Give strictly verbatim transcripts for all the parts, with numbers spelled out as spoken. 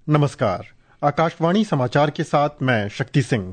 नमस्कार। आकाशवाणी समाचार के साथ मैं शक्ति सिंह।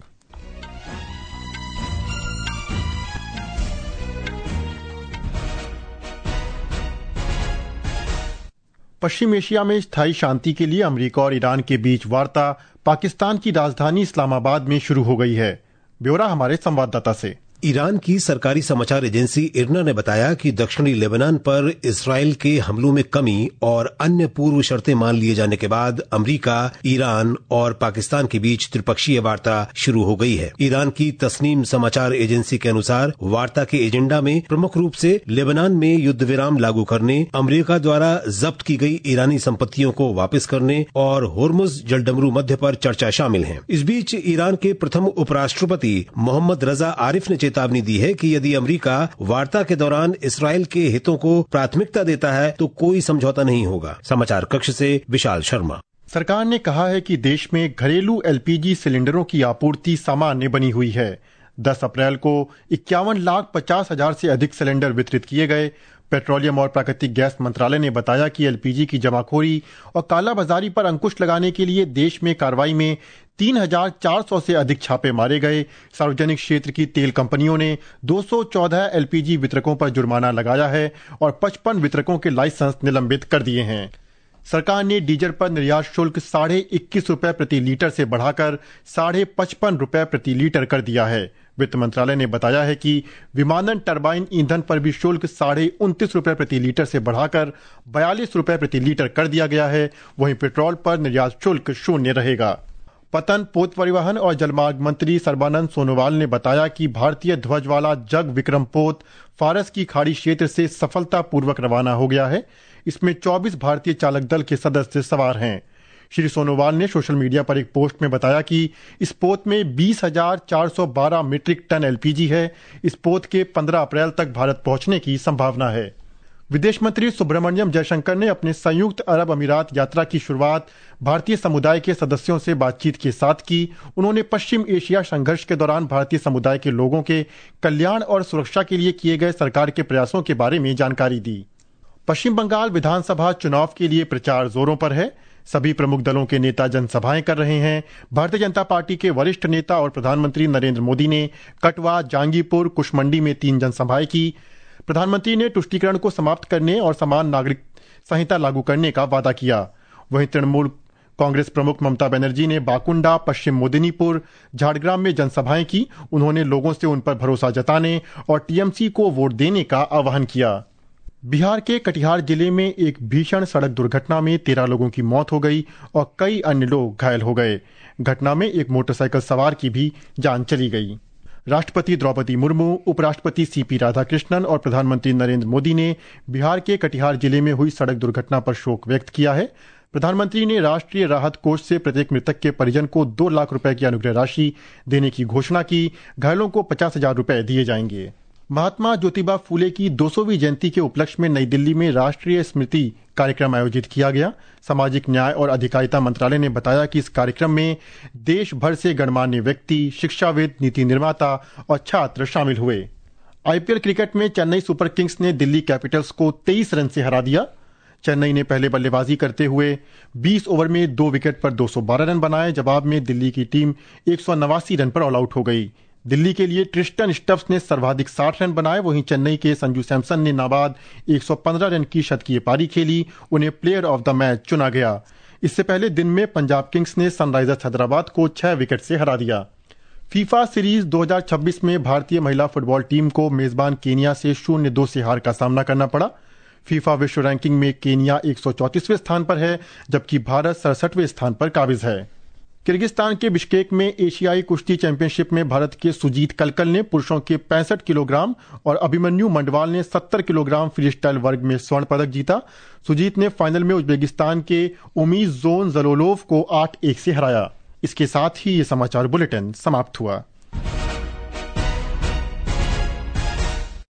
पश्चिम एशिया में स्थायी शांति के लिए अमेरिका और ईरान के बीच वार्ता पाकिस्तान की राजधानी इस्लामाबाद में शुरू हो गई है। ब्यौरा हमारे संवाददाता से। ईरान की सरकारी समाचार एजेंसी इरना ने बताया कि दक्षिणी लेबनान पर इसराइल के हमलों में कमी और अन्य पूर्व शर्तें मान लिए जाने के बाद अमेरिका, ईरान और पाकिस्तान के बीच त्रिपक्षीय वार्ता शुरू हो गई है। ईरान की तस्नीम समाचार एजेंसी के अनुसार वार्ता के एजेंडा में प्रमुख रूप से लेबनान में युद्ध विराम लागू करने, अमेरिका द्वारा जब्त की गई ईरानी संपत्तियों को वापस करने और होर्मुज जलडमरू मध्य पर चर्चा शामिल है। इस बीच ईरान के प्रथम उपराष्ट्रपति मोहम्मद रजा आरिफ ने चेतावनी दी है कि यदि अमेरिका वार्ता के दौरान इसराइल के हितों को प्राथमिकता देता है तो कोई समझौता नहीं होगा। समाचार कक्ष से विशाल शर्मा। सरकार ने कहा है कि देश में घरेलू एलपीजी सिलेंडरों की आपूर्ति सामान्य बनी हुई है। दस अप्रैल को इक्यावन लाख पचास हजार से अधिक सिलेंडर वितरित किए गए। पेट्रोलियम और प्राकृतिक गैस मंत्रालय ने बताया कि एलपीजी की जमाखोरी और कालाबाजारी पर अंकुश लगाने के लिए देश में कार्रवाई में तीन हजार चार सौ से अधिक छापे मारे गए। सार्वजनिक क्षेत्र की तेल कंपनियों ने दो सौ चौदह एलपीजी वितरकों पर जुर्माना लगाया है और पचपन वितरकों के लाइसेंस निलंबित कर दिए हैं। सरकार ने डीजल पर निर्यात शुल्क साढ़े इक्कीस रुपए प्रति लीटर से बढ़ाकर साढ़े पचपन रुपए प्रति लीटर कर दिया है। वित्त मंत्रालय ने बताया है कि विमानन टरबाइन ईंधन पर भी शुल्क साढ़े उनतीस रुपए प्रति लीटर से बढ़ाकर बयालीस रुपए प्रति लीटर कर दिया गया है। वहीं पेट्रोल पर निर्यात शुल्क शून्य रहेगा। पतन, पोत परिवहन और जलमार्ग मंत्री सर्बानंद सोनोवाल ने बताया कि भारतीय ध्वज वाला जग विक्रम पोत फारस की खाड़ी क्षेत्र से सफलतापूर्वक रवाना हो गया है। इसमें चौबीस भारतीय चालक दल के सदस्य सवार हैं। श्री सोनोवाल ने सोशल मीडिया पर एक पोस्ट में बताया कि इस पोत में बीस हजार चार सौ बारह मीट्रिक टन एलपीजी है। इस पोत के पंद्रह अप्रैल तक भारत पहुंचने की संभावना है। विदेश मंत्री सुब्रमण्यम जयशंकर ने अपने संयुक्त अरब अमीरात यात्रा की शुरुआत भारतीय समुदाय के सदस्यों से बातचीत के साथ की। उन्होंने पश्चिम एशिया संघर्ष के दौरान भारतीय समुदाय के लोगों के कल्याण और सुरक्षा के लिए किए गए सरकार के प्रयासों के बारे में जानकारी दी। पश्चिम बंगाल विधानसभा चुनाव के लिए प्रचार जोरों पर है। सभी प्रमुख दलों के नेता जनसभाएं कर रहे हैं। भारतीय जनता पार्टी के वरिष्ठ नेता और प्रधानमंत्री नरेंद्र मोदी ने कटवा, जांगीपुर, कुशमंडी में तीन जनसभाएं की। प्रधानमंत्री ने तुष्टीकरण को समाप्त करने और समान नागरिक संहिता लागू करने का वादा किया। वहीं तृणमूल कांग्रेस प्रमुख ममता बनर्जी ने बाकुंडा, पश्चिम मेदिनीपुर, झाड़ग्राम में जनसभाएं की। उन्होंने लोगों से उन पर भरोसा जताने और टीएमसी को वोट देने का आह्वान किया। बिहार के कटिहार जिले में एक भीषण सड़क दुर्घटना में तेरह लोगों की मौत हो गई और कई अन्य लोग घायल हो गए। घटना में एक मोटरसाइकिल सवार की भी जान चली गई। राष्ट्रपति द्रौपदी मुर्मू, उपराष्ट्रपति सीपी राधाकृष्णन और प्रधानमंत्री नरेंद्र मोदी ने बिहार के कटिहार जिले में हुई सड़क दुर्घटना पर शोक व्यक्त किया है। प्रधानमंत्री ने राष्ट्रीय राहत कोष से प्रत्येक मृतक के परिजन को दो लाख रुपए की अनुग्रह राशि देने की घोषणा की। घायलों को पचास हजार रुपए दिए जाएंगे। महात्मा ज्योतिबा फूले की दो सौवीं जयंती के उपलक्ष्य में नई दिल्ली में राष्ट्रीय स्मृति कार्यक्रम आयोजित किया गया। सामाजिक न्याय और अधिकारिता मंत्रालय ने बताया कि इस कार्यक्रम में देश भर से गणमान्य व्यक्ति, शिक्षाविद, नीति निर्माता और छात्र शामिल हुए। आईपीएल क्रिकेट में चेन्नई सुपर किंग्स ने दिल्ली कैपिटल्स को तेईस रन से हरा दिया। चेन्नई ने पहले बल्लेबाजी करते हुए बीस ओवर में दो विकेट पर दो सौ बारह रन बनाए। जवाब में दिल्ली की टीम एक सौ नवासी रन पर ऑल आउट हो गई। दिल्ली के लिए ट्रिस्टन स्टफ्स ने सर्वाधिक साठ रन बनाए। वहीं चेन्नई के संजू सैमसन ने नाबाद एक सौ पंद्रह रन की शतकीय पारी खेली। उन्हें प्लेयर ऑफ द मैच चुना गया। इससे पहले दिन में पंजाब किंग्स ने सनराइजर्स हैदराबाद को छह विकेट से हरा दिया। फीफा सीरीज दो हजार छब्बीस में भारतीय महिला फुटबॉल टीम को मेजबान केनिया से शून्य दो से हार का सामना करना पड़ा। फीफा विश्व रैंकिंग में केनिया एक सौ चौंतीसवें स्थान पर है, जबकि भारत सड़सठवें स्थान पर काबिज है। किर्गिस्तान के बिश्केक में एशियाई कुश्ती चैंपियनशिप में भारत के सुजीत कलकल ने पुरुषों के पैंसठ किलोग्राम और अभिमन्यु मंडवाल ने सत्तर किलोग्राम फ्री स्टाइल वर्ग में स्वर्ण पदक जीता। सुजीत ने फाइनल में उज्बेकिस्तान के उमीद जोन जलोलोव को आठ एक से हराया। इसके साथ ही ये समाचार बुलेटिन समाप्त हुआ।